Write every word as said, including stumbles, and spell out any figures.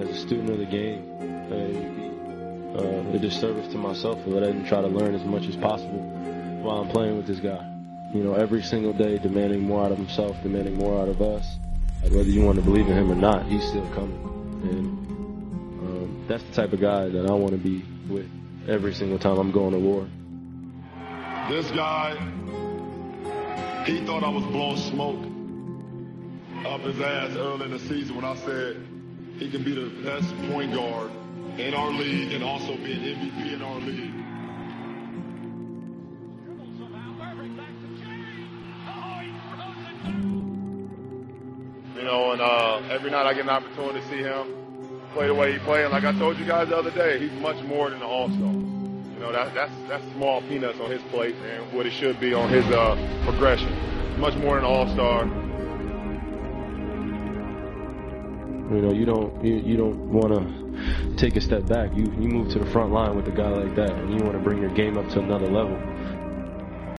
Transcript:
as a student of the game, uh, uh, a disservice to myself if I didn't try to learn as much as possible while I'm playing with this guy. You know, every single day demanding more out of himself, demanding more out of us. Whether you want to believe in him or not, he's still coming. And um, that's the type of guy that I want to be with every single time I'm going to war. This guy, he thought I was blowing smoke up his ass early in the season when I said he can be the best point guard in our league and also be an M V P in our league. You know, and uh, every night I get an opportunity to see him play the way he plays. And like I told you guys the other day, he's much more than an all-star. You know, that, that's that's small peanuts on his plate and what it should be on his uh, progression. Much more than an all-star. You know, you don't you, you don't want to take a step back. You you move to the front line with a guy like that, and you want to bring your game up to another level.